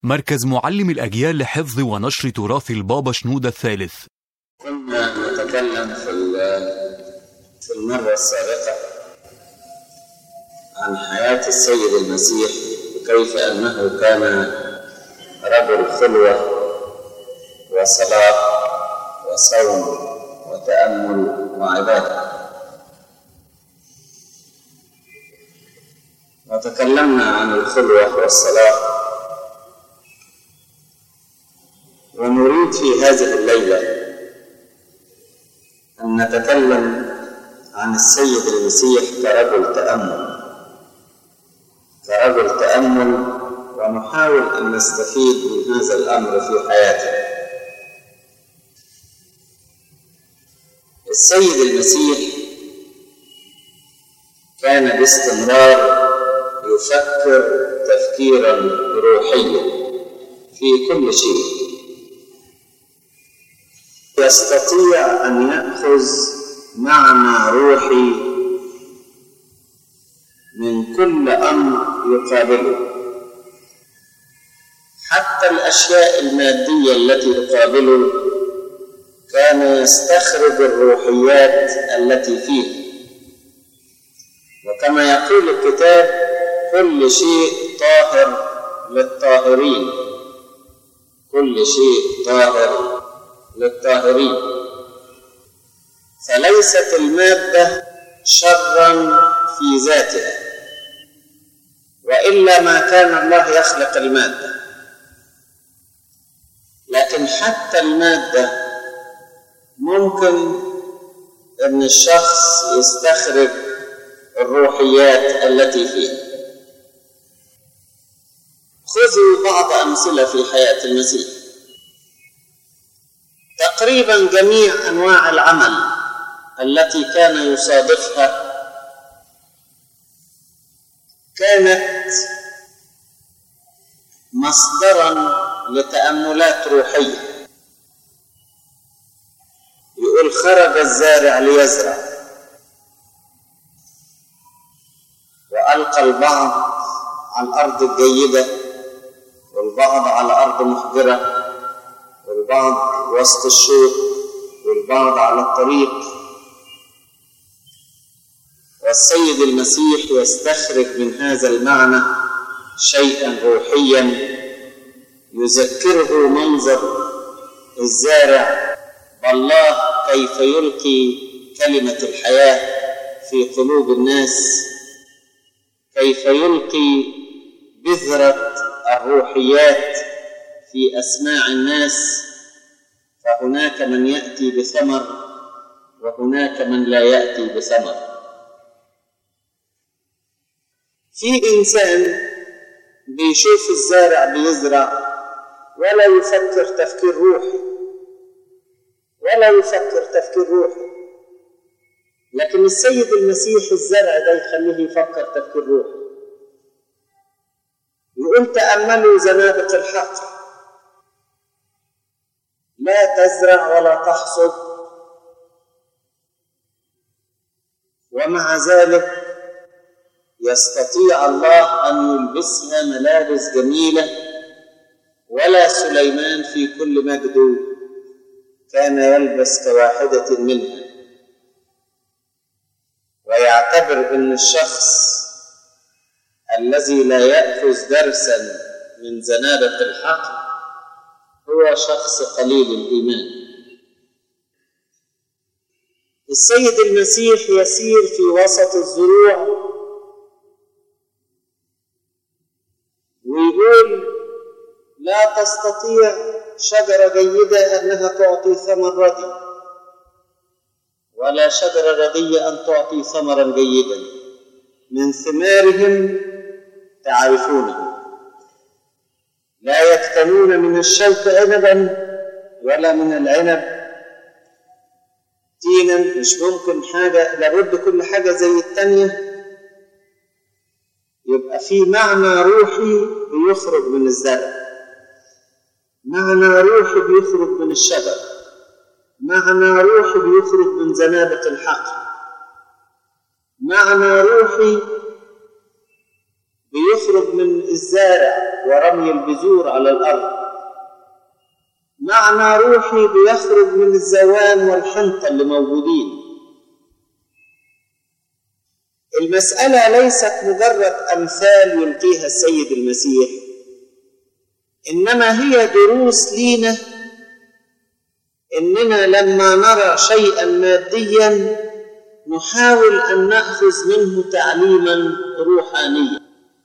مركز معلم الأجيال لحفظ ونشر تراث البابا شنودة الثالث. كنا نتكلم في المرة السابقة عن حياة السيد المسيح وكيف أنه كان رجل خلوة وصلاة وصوم وتأمل وعبادة. وتكلمنا عن الخلوة والصلاة، ونريد في هذه الليلة أن نتكلم عن السيد المسيح كرجل تأمل ونحاول أن نستفيد من هذا الأمر في حياته. السيد المسيح كان باستمرار يفكر تفكيرا روحيا في كل شيء، يستطيع أن يأخذ معنى روحي من كل أمر يقابله، حتى الأشياء المادية التي تقابله كان يستخرج الروحيات التي فيه. وكما يقول الكتاب: كل شيء طاهر للطاهرين، كل شيء طاهر للطاهرين. فليست المادة شرا في ذاتها، وإلا ما كان الله يخلق المادة. لكن حتى المادة ممكن أن الشخص يستخرج الروحيات التي فيها. خذوا بعض أمثلة في حياة المسيح. تقريبا جميع أنواع العمل التي كان يصادفها كانت مصدرا لتأملات روحية. يقول: خرج الزارع ليزرع، وألقى البعض على الأرض الجيدة، والبعض على أرض محجرة، والبعض وسط الشوك، والبعض على الطريق. والسيد المسيح يستخرج من هذا المعنى شيئا روحيا يذكره منظر الزارع بالله، كيف يلقي كلمة الحياة في قلوب الناس، كيف يلقي بذرة الروحيات في أسماع الناس. فهناك من يأتي بثمر وهناك من لا يأتي بثمر. في إنسان بيشوف الزارع بيزرع ولا يفكر تفكير روحي، لكن السيد المسيح الزرع ده يخليه يفكر تفكير روحي. يقول: تأملوا زنابق الحق، لا تزرع ولا تحصد، ومع ذلك يستطيع الله أن يلبسها ملابس جميلة. ولا سليمان في كل مجده كان يلبس كواحدة منها. ويعتبر أن الشخص الذي لا يأخذ درسا من زنابق الحق هو شخص قليل الإيمان. السيد المسيح يسير في وسط الزروع ويقول: لا تستطيع شجرة جيدة أنها تعطي ثمر ردي، ولا شجرة ردية أن تعطي ثمرا جيدا، من ثمارهم تعرفونه. لا يكتمون من الشوك عنبا ولا من العنب تينا. مش ممكن حاجة، لابد كل حاجة زي التانية. يبقى في معنى روحي بيخرج من الزرع، معنى روحي بيخرج من الشجر، معنى روحي بيخرج من زنابق الحق، معنى روحي بيخرج من الزارع ورمي البذور على الأرض. معنى روحي بيخرج من الزوان والحنطة اللي موجودين. المسألة ليست مجرد أمثال يلقيها السيد المسيح، إنما هي دروس لينا، إننا لما نرى شيئا ماديا نحاول أن نأخذ منه تعليما روحانيا.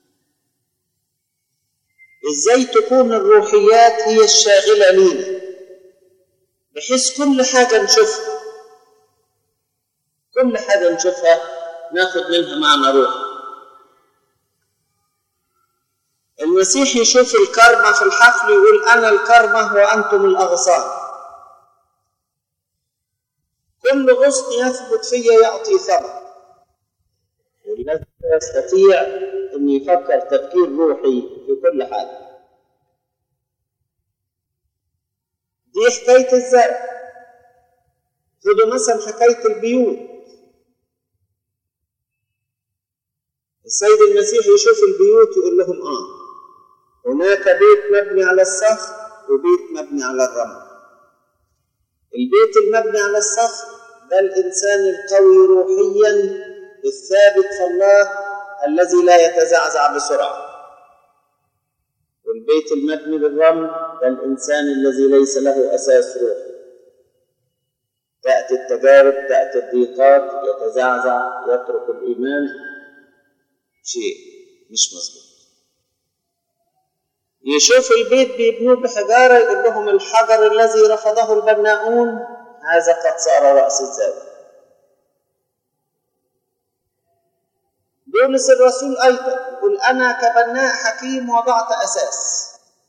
إزاي تكون الروحيات هي الشاغلة لينا، بحيث كل حاجة نشوفها ناخذ منها معنى روح. المسيح يشوف الكرمة في الحفل يقول أنا الكرمة وأنتم الأغصان. كل غصن يثبت فيا يعطي ثمر. والناس يستطيع أن يفكر تفكير روحي في كل حاجة. دي حكاية الزرع. خذوا مثلا حكاية البيوت. السيد المسيح يشوف البيوت يقول لهم هناك بيت مبني على الصخر وبيت مبني على الرمل. البيت المبني على الصخر ده الإنسان القوي روحيا الثابت في الله الذي لا يتزعزع بسرعة. والبيت المبني بالرمل ده الإنسان الذي ليس له أساس روحي. تأتي التجارب، تأتي الضيقات، يتزعزع، يترك الإيمان، شيء مش مظبوط. يشوف البيت بيبنوه بحجارة يقول لهم الحجر الذي رفضه البناؤون هذا قد صار رأس الزاوية. بولس الرسول أيضا يقول أنا كبناء حكيم وضعت أساس.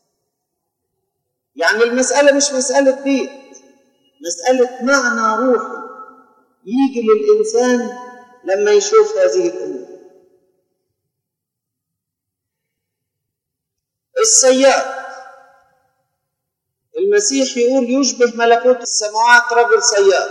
يعني المسألة مش مسألة بيت، مسألة معنى روحي يجي للإنسان لما يشوف هذه الأمور. الصياد، المسيح يقول يشبه ملكوت السماوات رجل صياد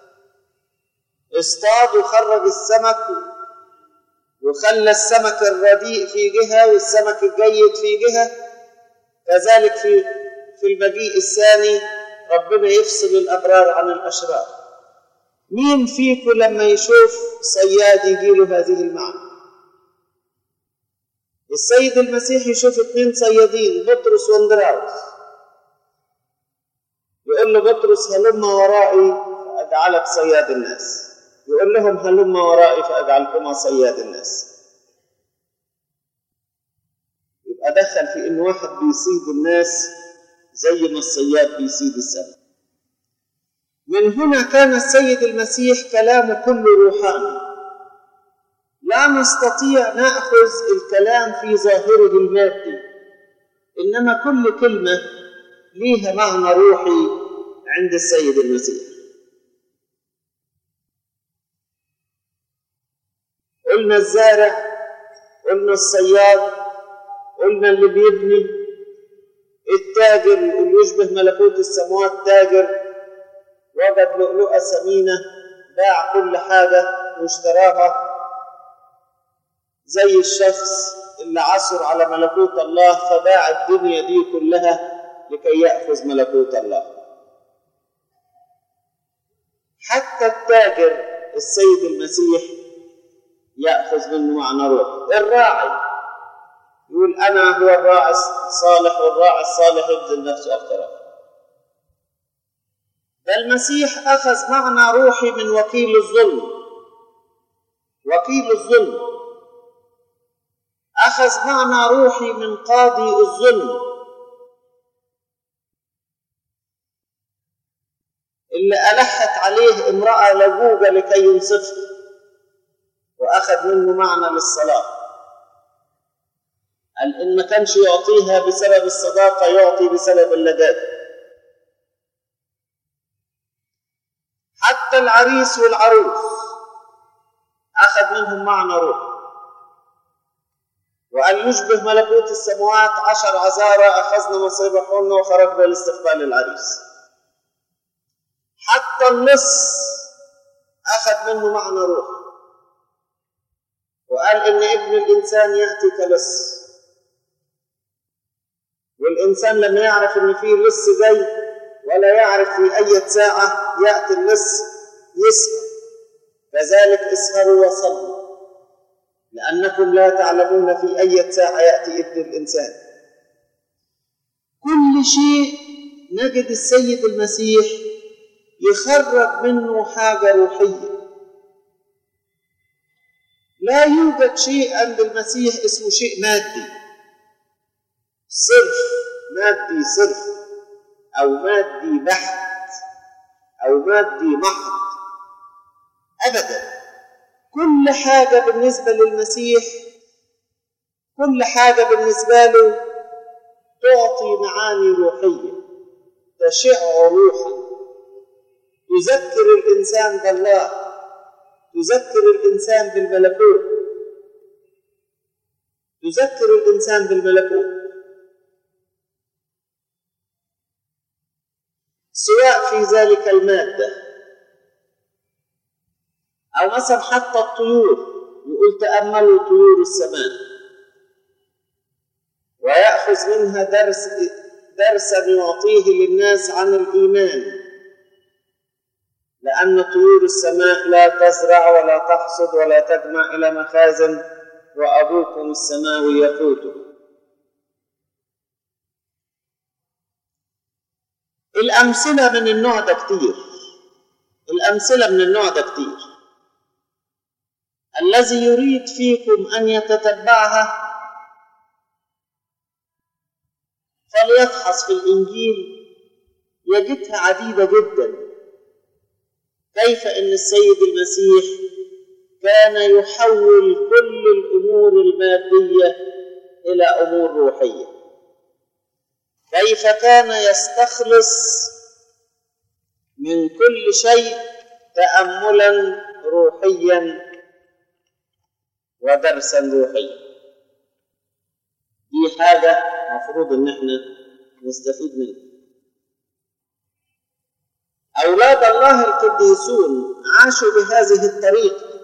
اصطاد وخرج السمك وخلى السمك الرديء في جهة والسمك الجيد في جهة. كذلك في المجيء الثاني ربنا يفصل الأبرار عن الأشرار. مين فيكم لما يشوف صياد يجيله هذه المعنى؟ السيد المسيح يشوف 2 صيادين بطرس واندراوس يقول له بطرس هلم ورائي فأجعلك صياد الناس، يقول لهم هلم ورائي فأجعلكما صياد الناس. يبقى دخل في إن واحد بيصيد الناس زي ما الصياد بيصيد السمك. من هنا كان السيد المسيح كلامه كله روحاني. لا نستطيع نأخذ الكلام في ظاهره المادي، إنما كل كلمة ليها معنى روحي عند السيد المسيح. قلنا الزارع، قلنا الصياد، قلنا اللي بيبني، التاجر اللي يشبه ملكوت السماوات تاجر وجد لؤلؤة ثمينة باع كل حاجة واشتراها، زي الشخص اللي عثر على ملكوت الله فباع الدنيا دي كلها لكي يأخذ ملكوت الله. حتى التاجر السيد المسيح يأخذ منه معنى روح. الراعي يقول أنا هو الراعي الصالح والراعي الصالح يبذل نفسه أكثر. فالمسيح أخذ معنى روحي من وكيل الظلم. وكيل الظلم أخذ معنى روحي من قاضي الظلم اللي ألحت عليه امرأة لجوجة لكي ينصفه، وأخذ منه معنى للصلاة. قال إن ما كانش يعطيها بسبب الصداقة يعطي بسبب اللجاجة. حتى العريس والعروس أخذ منهم معنى روحي، وأن يشبه ملكوت السماوات 10 عذارى أخذنا مصيبهن وخرجنا لاستقبال العريس. حتى اللص أخذ منه معنى روحي. وقال إن ابن الإنسان يأتي كلص، والإنسان لما يعرف إن فيه لص جاي ولا يعرف في أي ساعة يأتي اللص يسهر. كذلك اسهروا وصلوا لأنكم لا تعلمون في أي ساعة يأتي ابن الإنسان. كل شيء نجد السيد المسيح يخرج منه حاجة روحية. لا يوجد شيء عند المسيح اسمه شيء مادي صرف، مادي صرف، أو مادي بحت، أو مادي محض، أبدا. كل حاجة بالنسبة للمسيح، كل حاجة بالنسبة له تعطي معاني روحية، تشع روحا، تذكر الإنسان بالله، تذكر الإنسان بالملكوت، تذكر الإنسان بالملكوت، سواء في ذلك المادة أو مثلا حتى الطيور. يقول تأملوا طيور السماء، ويأخذ منها درسا يعطيه للناس عن الإيمان، لأن طيور السماء لا تزرع ولا تحصد ولا تجمع إلى مخازن، وأبوكم السماوي يقوته. الأمثلة من النوع ده كتير، الأمثلة من النوع ده كتير. الذي يريد فيكم أن يتتبعها فليفحص في الإنجيل، يجدها عديدة جدا. كيف أن السيد المسيح كان يحول كل الأمور المادية إلى أمور روحية، كيف كان يستخلص من كل شيء تأملا روحيا ودرسا روحيا. دي حاجة مفروض ان احنا نستفيد منها. أولاد الله القديسون عاشوا بهذه الطريقة،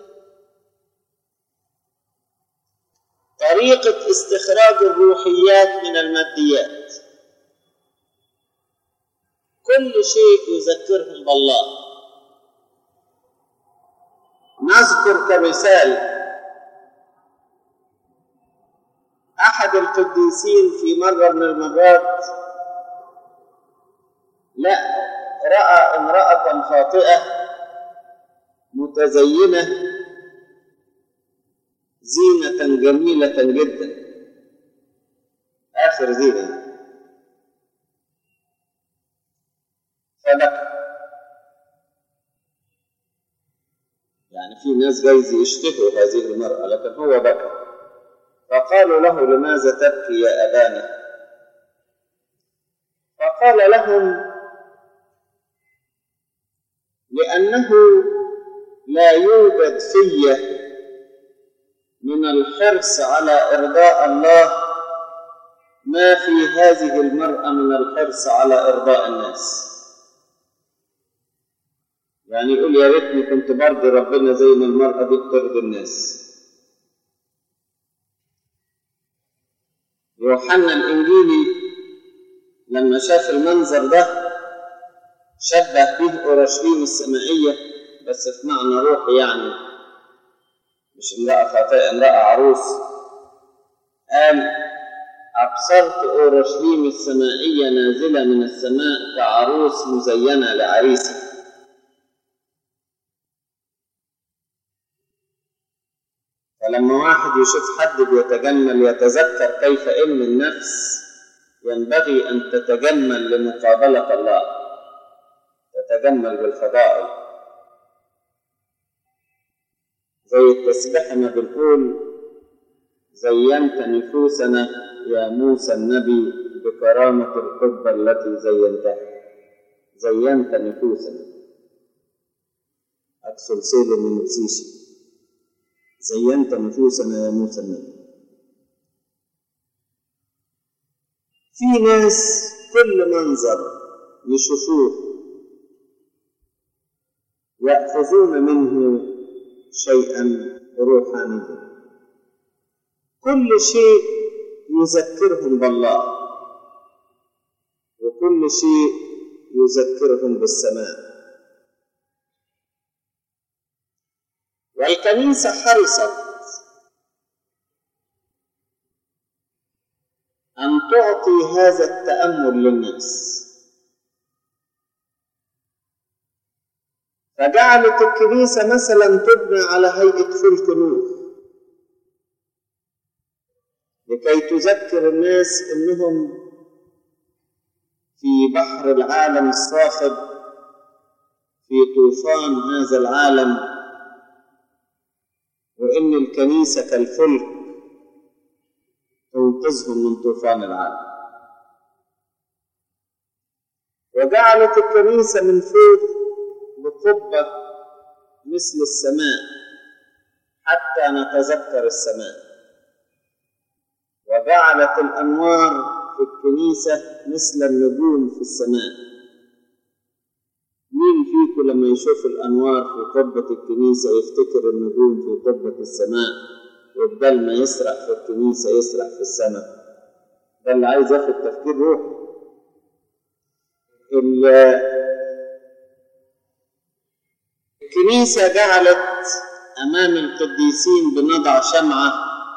طريقة استخراج الروحيات من الماديات. كل شيء يذكرهم بالله. نذكر كمثال أحد القديسين في مرة من المرات رأى امرأة خاطئة متزينة زينة جميلة جدا، آخر زينة، فبكى. يعني في ناس جايز يشتهوا هذه المرأة، لكن هو بكى. فقالوا له لماذا تبكي يا أبانا؟ فقال لهم لأنه لا يوجد في من الحرص على إرضاء الله ما في هذه المرأة من الحرص على إرضاء الناس. يعني يقول يا ريتني كنت برضي ربنا زي ما المرأة دي بترضي الناس. يوحنا الإنجيلي لما شاف المنظر ده شبه به أورشليم السمائية، بس في معنى روحي، يعني مش امرأة خاطئة، امرأة عروس. قال أبصرت أورشليم السمائية نازلة من السماء كعروس مزينة لعريسها. فلما واحد يشوف حد بيتجمل يتذكر كيف إن النفس ينبغي أن تتجمل لمقابلة الله، تتجمل بالفضائل. زي التسبيح ما بنقول زينت نفوسنا يا موسى النبي بكرامة القبة التي زينتها. زينت نفوسنا أكسل سيل من نفسيشي. زينت نفوسنا يا موسى النبي. في ناس كل منظر يشوفوه يأخذون منه شيئا روحانيا. كل شيء يذكرهم بالله، وكل شيء يذكرهم بالسماء. والكنيسة حرصت أن تعطي هذا التأمل للناس، فجعلت الكنيسة مثلا تبنى على هيئة فلك نوح لكي تذكر الناس أنهم في بحر العالم الصاخب، في طوفان هذا العالم، وإن الكنيسة كالفلك تنقذهم من طوفان العالم. وجعلت الكنيسة من فوق بقبة مثل السماء حتى نتذكر السماء، وجعلت الأنوار في الكنيسة مثل النجوم في السماء. مين فيكم لما يشوف الأنوار في قبة الكنيسة يفتكر النجوم في قبة السماء، وبدل ما يسرح في الكنيسة يسرح في السماء؟ ده اللي عايز ياخد تفكير روحي. الكنيسة جعلت أمام القديسين بنضع شمعة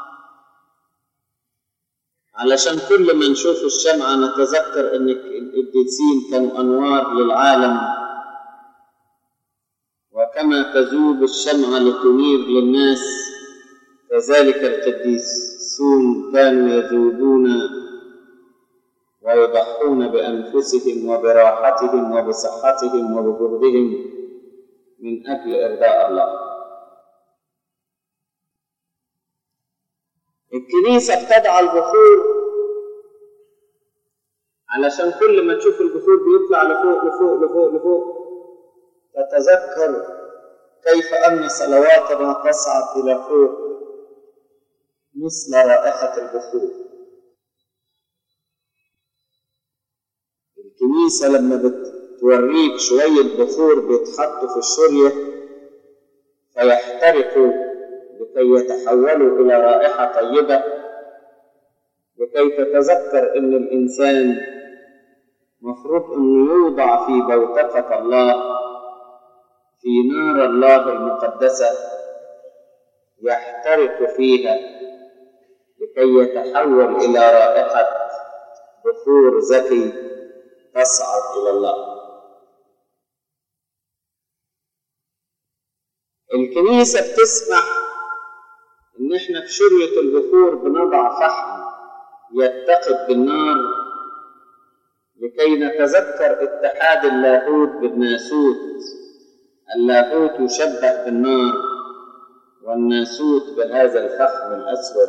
علشان كل ما نشوف الشمعة نتذكر أن القديسين كانوا أنوار للعالم، وكما تذوب الشمعة لتنير للناس كذلك القديسون كانوا يذوبون ويضحون بأنفسهم وبراحتهم وبصحتهم وبجهدهم من أجل إرضاء الله. الكنيسة بتدعى البخور علشان كل ما تشوف البخور بيطلع لفوق لفوق لفوق لفوق تتذكر كيف أن صلواتنا تصعد إلى فوق مثل رائحة البخور. الكنيسة لما بتوريك شوية بخور بيتحطوا في الشرية فيحترقوا لكي يتحولوا إلى رائحة طيبة، لكي تتذكر أن الإنسان مفروض أنه يوضع في بوتقة الله، في نار الله المقدسة يحترق فيها لكي يتحول إلى رائحة بخور زكي تصعد إلى الله. الكنيسة بتسمح إن إحنا في شرية البخور بنضع فحم يتقد بالنار لكي نتذكر اتحاد اللاهوت بالناسوت. اللاهوت يشبه بالنار والناسوت بهذا الفحم الأسود،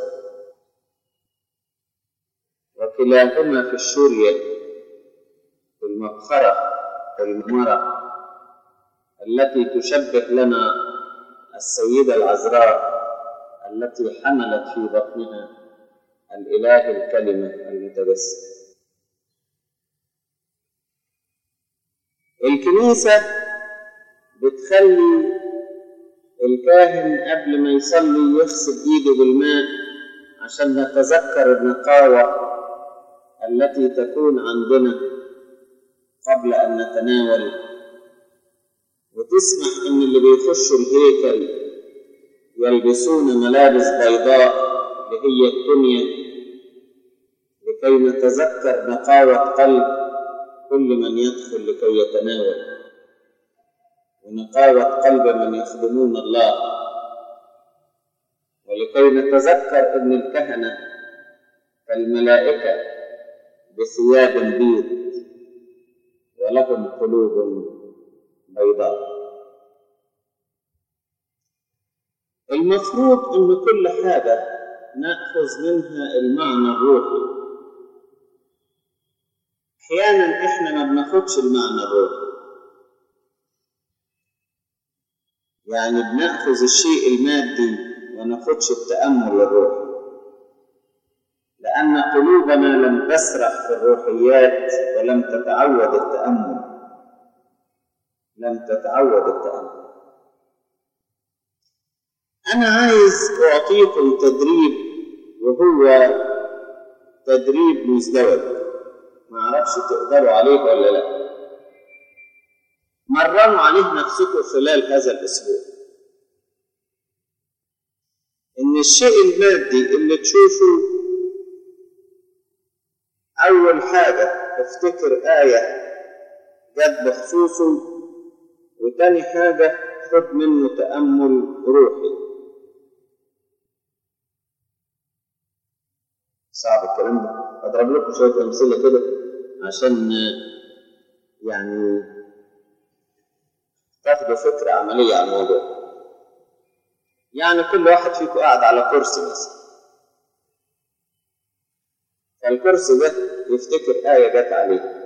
وكلاهما في الشرية في المبخرة في الممرة التي تشبه لنا السيدة العذراء التي حملت في بطنها الإله الكلمة المتجسد. الكنيسة بتخلي الكاهن قبل ما يصلي يغسل ايده بالماء عشان نتذكر النقاوة التي تكون عندنا قبل أن نتناول، وتسمح أن اللي بيخشوا الهيكل يلبسون ملابس بيضاء اللي هي التونية لكي نتذكر نقاوة قلب كل من يدخل لكي يتناول، ونقاوة قلب من يخدمون الله، ولكي نتذكر أن الكهنة كالملائكة بثياب بيض ولهم قلوب بيضاء. المفروض أن كل حاجة نأخذ منها المعنى الروحي. أحيانا إحنا ما بناخدش المعنى الروحي، يعني بنأخذ الشيء المادي وناخدش التأمل الروحي، لأن قلوبنا لم تسرح في الروحيات ولم تتعود التأمل. أنا عايز أعطيكم تدريب وهو تدريب مزدوج، ما اعرفش تقدروا عليه ولا لا. مرنوا عليه نفسكم خلال هذا الاسبوع، ان الشيء المادي اللي تشوفه اول حاجه افتكر آية جت بخصوصه، وتاني حاجه خد منه تأمل روحي. صعب الكلام ده، اضرب لكم شويه امثله كده عشان يعني تاخدوا فكره عمليه عن الموضوع. يعني كل واحد فيكم قاعد على كرسي مثلا، فالكرسي ده يفتكر آية جت عليه،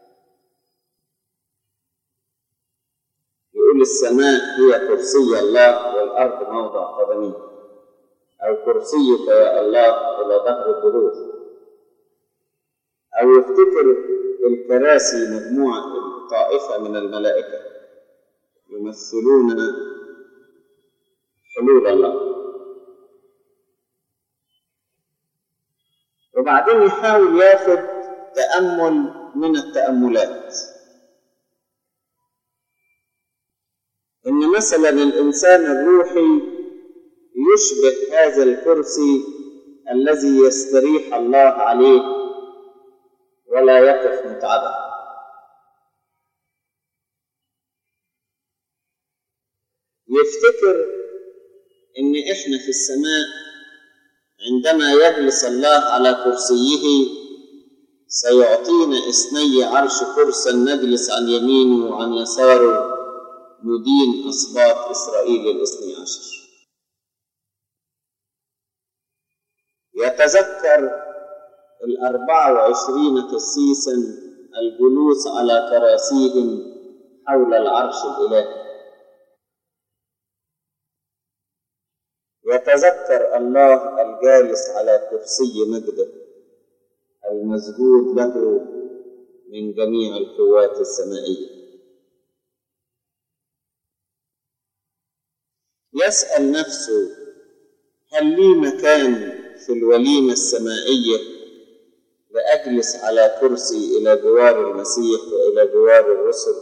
يقول السماء هي كرسي الله والأرض موضع قدميه، أو كرسيك يا الله إلى ظهر الدروج، أو يفتكر الكراسي مجموعة طائفة من الملائكة يمثلون حلول الله، وبعدين يحاول ياخد تأمل من التأملات. إن مثلا الإنسان الروحي يشبه هذا الكرسي الذي يستريح الله عليه ولا يقف متعبا. يفتكر إن إحنا في السماء عندما يجلس الله على كرسيه سيعطينا 12 كرسا نجلس عن يمينه وعن يساره ندين أسباط إسرائيل 12. يتذكر 24 قسيسا الجلوس على كراسيهم حول العرش الإلهي. يتذكر الله الجالس على كرسي مجده المسجود له من جميع القوات السمائية. يسأل نفسه هل لي مكان في الوليمة السمائية لأجلس على كرسي إلى جوار المسيح وإلى جوار الرسل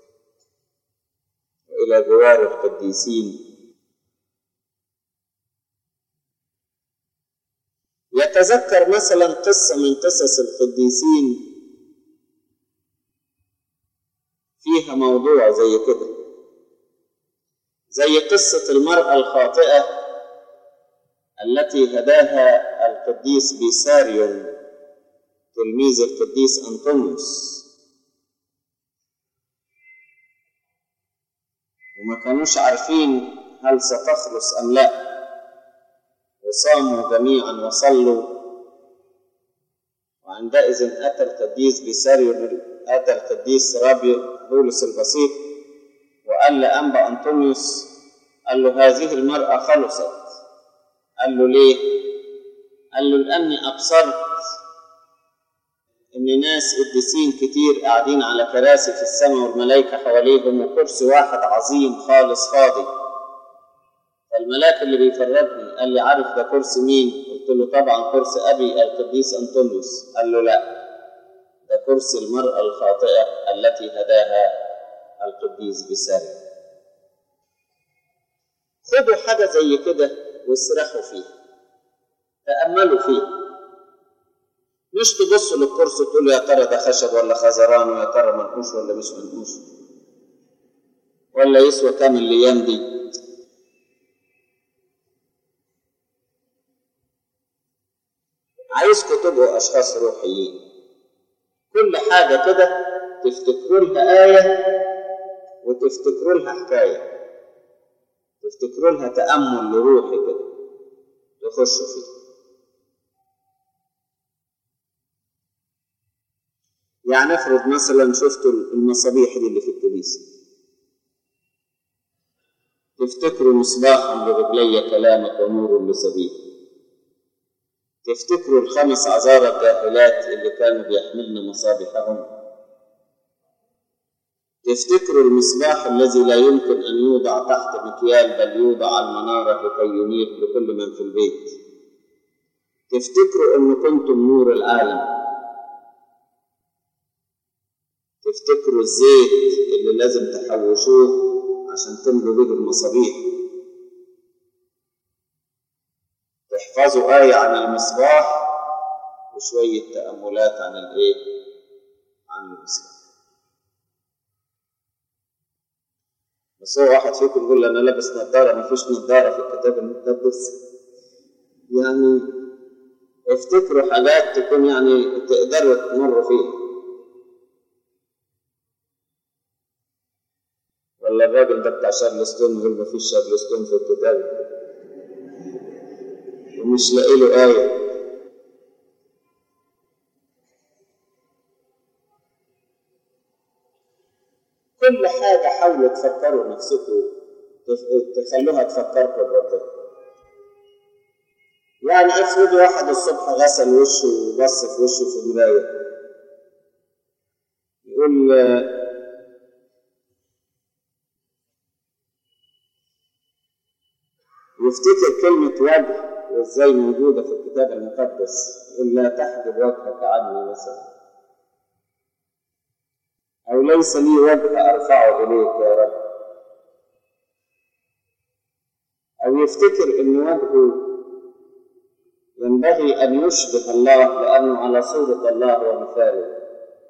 وإلى جوار القديسين؟ يتذكر مثلا قصة من قصص القديسين فيها موضوع زي كده، زي قصة المرأة الخاطئة التي هداها القديس بيساريون تلميذ القديس أنطونيوس، وما كانوش عارفين هل ستخلص أم لا، وصاموا جميعا وصلوا، وعندئذ أتى القديس بيساريون أتى القديس رابي بولس البسيط وقال لأنبا أنطونيوس، قال له هذه المرأة خلصت. قال له ليه؟ قال له لأني أبصرت إن ناس قديسين كتير قاعدين على كراسي في السماء والملائكة حواليهم وكرسي واحد عظيم خالص فاضي. فالملاك اللي بيفرجني قال لي عارف ده كرسي مين؟ قلت له طبعا كرسي أبي القديس أنطونيوس. قال له لا، ده كرسي المرأة الخاطئة التي هداها القديس بيساريون. خدوا حاجة زي كده واسرحوا فيها، تأملوا فيها، مش تبصوا للكرسي تقولوا يا ترى ده خشب ولا خزران، ويا ترى منقوش ولا مش منقوش، ولا يسوى كام الأيام دي. عايزكم تبقوا أشخاص روحيين، كل حاجة كده تفتكروا لها آية وتفتكروا لها حكاية، تفتكروا لها تأمل روحي كده تخشوا فيه. يعني افرض مثلا شفتوا المصابيح دي اللي في الكنيسة، تفتكروا مصباحا لرجلي كلامك ونور لسبيل، تفتكروا ال5 عذارى الجاهلات اللي كانوا بيحملن مصابيحهم، تفتكروا المصباح الذي لا يمكن أن يوضع تحت مكيال بل يوضع على المنارة لكي ينير لكل من في البيت، تفتكروا أن كنتم نور العالم، تفتكروا الزيت اللي لازم تحوشوه عشان تملوا به المصابيح، تحفظوا آية عن المصباح وشوية تأملات عن عن المصباح. بس هو واحد فيكم يقول أنا لابس نظارة، ما فيش نظارة في الكتاب المقدس. يعني افتكروا حاجات تكون يعني تقدروا تمروا فيها. ولا الراجل ده بتاع شارلستون يقول ما فيش شارلستون في الكتاب ومش لاقي له آية. كل حاجة حاولوا تفكروا نفسكم، تخلوها تفكركم بربنا. يعني افرض واحد الصبح غسل وشه وبص في وشه في المراية، يقول يفتكر كلمة وجه وازاي موجودة في الكتاب المقدس، يقول لا تحجب وجهك عني مثلا، أو ليس لي وجه أرفعه إليك يا رب، أو يفتكر إن وجهه ينبغي أن يشبه الله لأنه على صورة الله ومثاله.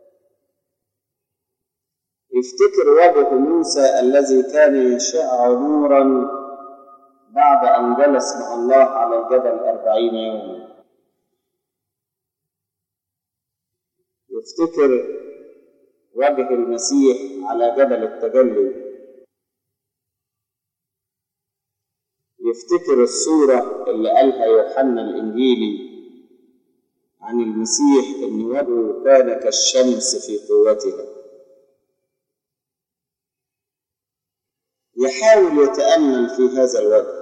يفتكر وجه موسى الذي كان يشع نورا بعد أن جلس مع الله على الجبل 40 يوما. يفتكر وجه المسيح على جبل التجلي. يفتكر الصورة اللي قالها يوحنا الإنجيلي عن المسيح إن وجهه كان كالشمس في قوتها. يحاول يتأمل في هذا الوجه.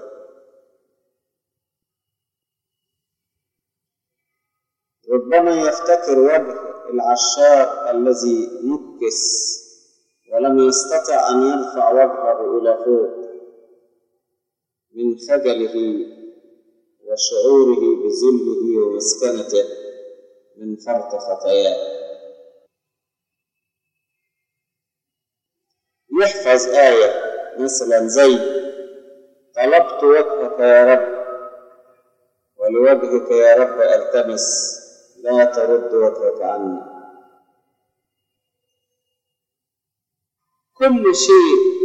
ربما يفتكر وجه العشار الذي نكس ولم يستطع أن يرفع وجهه إلى فوق من خجله وشعوره بذله ومسكنته من فرط خطاياه. يحفظ آية مثلا زي طلبت وجهك يا رب ولوجهك يا رب ألتمس لا ترد وجهك عني. كل شيء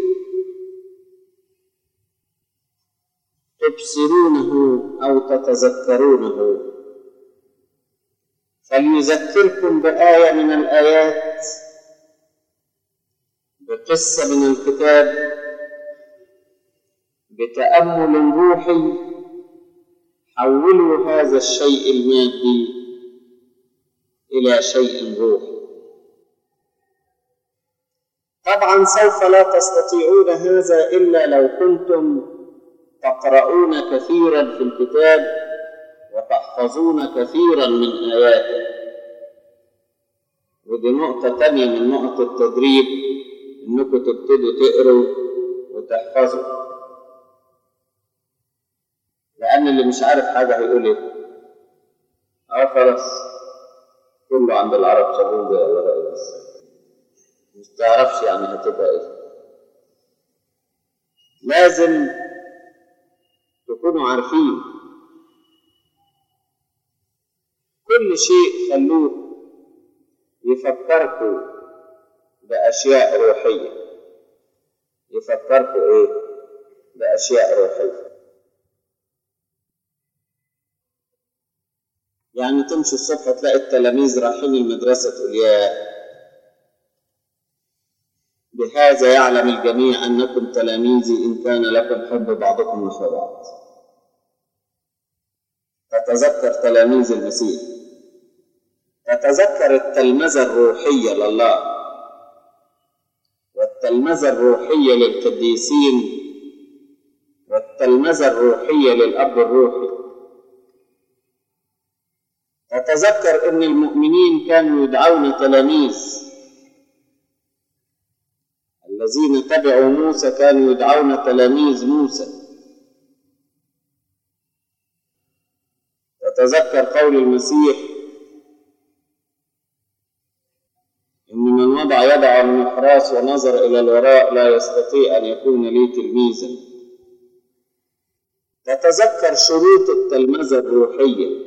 تبصرونه أو تتذكرونه فليذكركم بآية من الآيات، بقصة من الكتاب، بتأمل روحي. حولوا هذا الشيء المادي إلى شيء روحي. طبعا سوف لا تستطيعون هذا إلا لو كنتم تقرؤون كثيرا في الكتاب وتحفظون كثيرا من آياته. ودي نقطة تانية من نقط التدريب، إنكم تبتدوا تقروا وتحفظوا، لأن اللي مش عارف حاجة هيقول إيه؟ خلاص كله عند العرب شغول يا رئيس، مش تعرفش يعني هتبقى إيه. لازم تكونوا عارفين كل شيء. خلوه يفكركوا بأشياء روحية. يفكركوا إيه؟ بأشياء روحية. يعني تمشي الصبح تلاقي التلاميذ رايحين المدرسة تقول ياه بهذا يعلم الجميع أنكم تلاميذي إن كان لكم حب بعضكم نحو بعض. تتذكر تلاميذ المسيح، تتذكر التلمذة الروحية لله والتلمذة الروحية للقديسين والتلمذة الروحية للأب الروحي. تتذكر أن المؤمنين كانوا يدعون تلاميذ، الذين تبعوا موسى كانوا يدعون تلاميذ موسى. تتذكر قول المسيح إن من وضع يده على المحراث ونظر إلى الوراء لا يستطيع أن يكون لي تلميذا. تتذكر شروط التلمذة الروحية.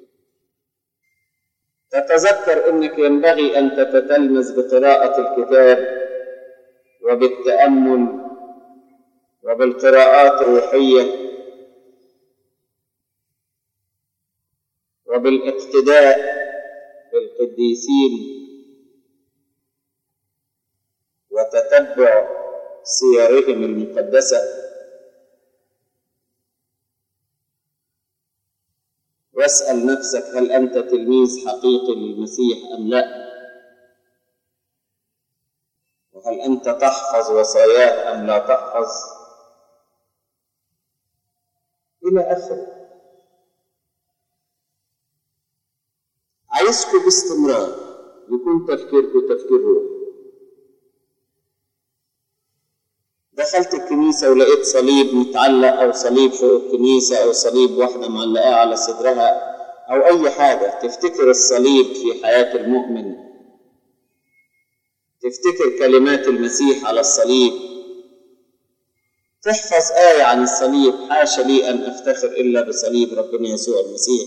تتذكر أنك ينبغي أن تتتلمذ بقراءة الكتاب وبالتأمل وبالقراءات الروحية وبالاقتداء بالقديسين وتتبع سيرهم المقدسة. واسأل نفسك هل أنت تلميذ حقيقي للمسيح أم لا؟ وهل أنت تحفظ وصاياه أم لا تحفظ؟ إلى آخره. عايزكم باستمرار يكون تفكيركم تفكير روحي. دخلت الكنيسة ولقيت صليب متعلق أو صليب فوق الكنيسة أو صليب واحدة معلقاه على صدرها أو أي حاجة، تفتكر الصليب في حياة المؤمن، تفتكر كلمات المسيح على الصليب، تحفظ آية عن الصليب: حاشا لي أن أفتخر إلا بصليب ربنا يسوع المسيح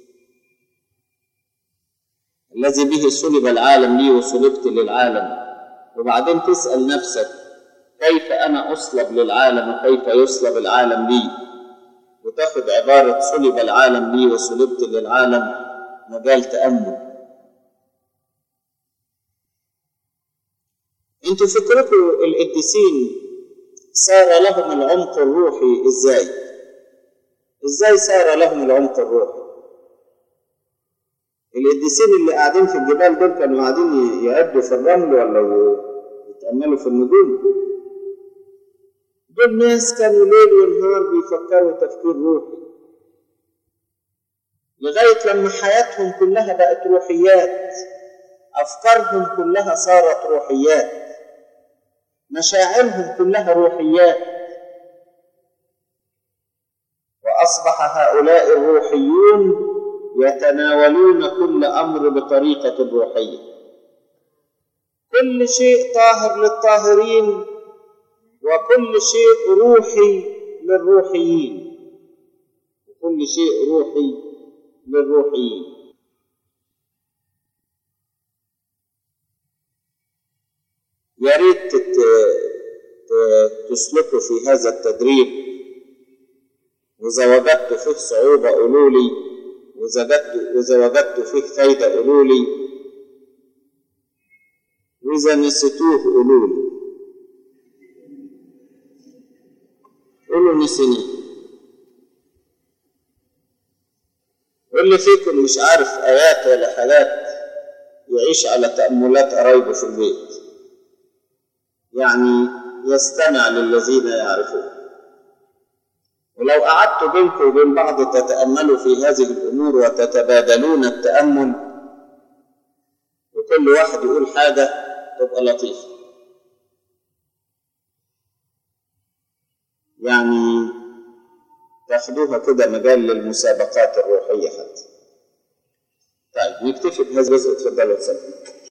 الذي به صلب العالم لي وصلبت للعالم. وبعدين تسأل نفسك كيف أنا أصلب للعالم وكيف يصلب العالم لي، وتاخد عبارة صلب العالم لي وصلبت للعالم مجال تأمل. انتوا فكركم القديسين صار لهم العمق الروحي ازاي صار لهم العمق الروحي؟ القديسين اللي قاعدين في الجبال دول كانوا قاعدين يعدوا في الرمل ولا يتأملوا في النجوم؟ دول ناس كانوا ليل ونهار بيفكروا تفكير روحي، لغاية لما حياتهم كلها بقت روحيات، أفكارهم كلها صارت روحيات، مشاعرهم كلها روحيات، وأصبح هؤلاء الروحيون يتناولون كل أمر بطريقة روحية. كل شيء طاهر للطاهرين وكل شيء روحي للروحيين، وكل شيء روحي للروحيين. يا ريت تسلكوا في هذا التدريب، وإذا وجدتوا فيه صعوبة قولوا لي، وإذا وجدتوا فيه فايدة قولوا لي، وإذا نسيتوه قولوا لي. قولوا نسيناه. واللي فيكم مش عارف آيات ولا حاجات يعيش على تأملات قرايبه في البيت، يعني يستمع للذين يعرفون. ولو قعدتوا بينكم وبين بعض تتأملوا في هذه الأمور وتتبادلون التأمل وكل واحد يقول حاجة تبقى لطيفة، يعني تاخدوها كده مجال للمسابقات الروحية حتى. طيب نكتفي بهذا الجزء. اتفضلوا.